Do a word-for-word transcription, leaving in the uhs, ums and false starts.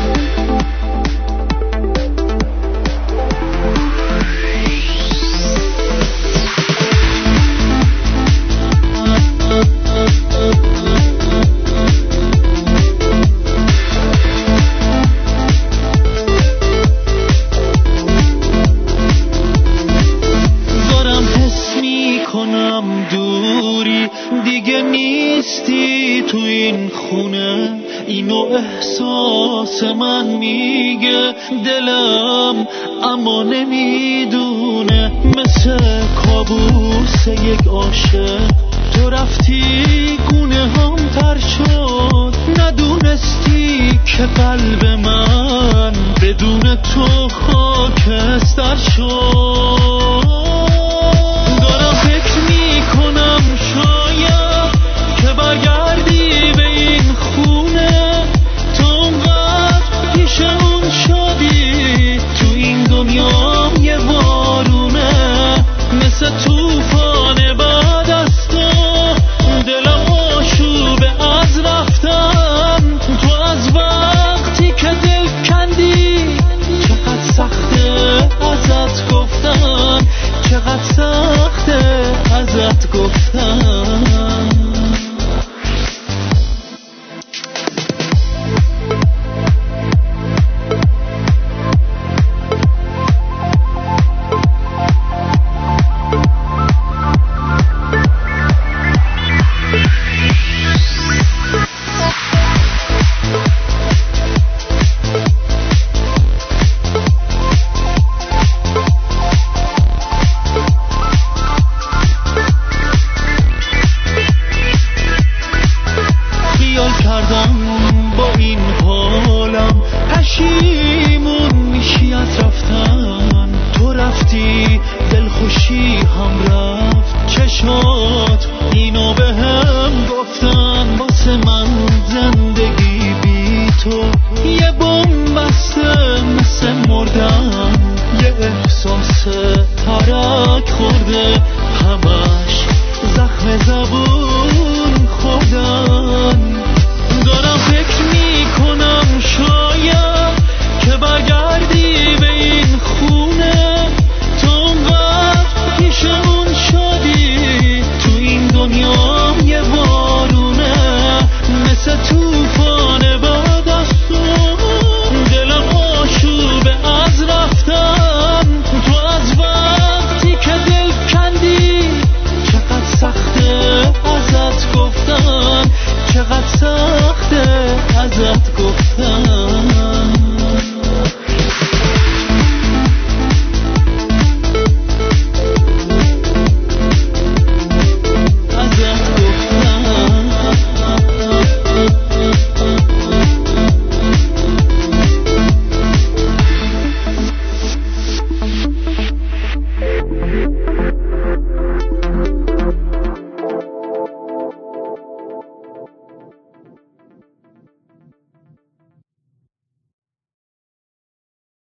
دوری دیگه نیستی تو این خونه، اینو احساس من میگه دلم اما نمیدونه. مثل کابوس یک عاشق تو رفتی گونه هم تر شد، ندونستی که قلب من بدون تو خاکستر شد. دارم فکر میکنم شاید که برگردی به این خونه، تو اونقدر پیش اون شدی تو این دنیا یه بارونه، مثل توفان بعد از تو دلم آشوبه از رفتن. تو از وقتی که دل کندی چقدر سخته ازت گفتن، چقدر سخته ازت گفتن. با این حالم پشیمون میشی از رفتن، تو رفتی دلخوشی هم رفت، چشات اینو به هم گفتن. واسه من زندگی بی تو یه بم بسته مثل مردن، یه احساس ترک خورده همش زخم زبون خوردن. دارم فکر میکنم شاید که برگردی به این خونه، تو اونقدر پیش اون شدی تو این دنیا یه بارونه، مثل توفان بعد از تو دلم آشوبه از رفتن. تو از وقتی که دل کندی چقدر سخته ازت گفتن، چقدر سخته ازت گفتن.